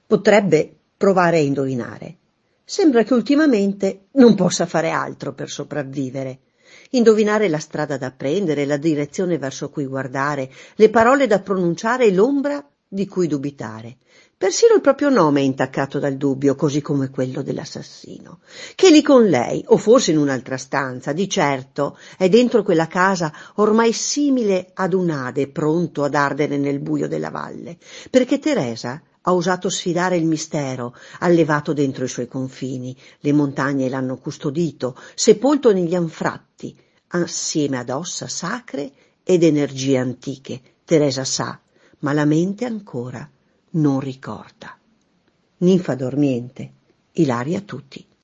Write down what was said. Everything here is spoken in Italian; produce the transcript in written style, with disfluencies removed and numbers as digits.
Potrebbe provare a indovinare. Sembra che ultimamente non possa fare altro per sopravvivere. Indovinare la strada da prendere, la direzione verso cui guardare, le parole da pronunciare e l'ombra di cui dubitare. Persino il proprio nome è intaccato dal dubbio, così come quello dell'assassino. Che lì con lei, o forse in un'altra stanza, di certo è dentro quella casa ormai simile ad un Ade pronto ad ardere nel buio della valle, perché Teresa ha osato sfidare il mistero, allevato dentro i suoi confini. Le montagne l'hanno custodito, sepolto negli anfratti, assieme ad ossa sacre ed energie antiche. Teresa sa, ma la mente ancora non ricorda. Ninfa dormiente, Ilaria Tutti.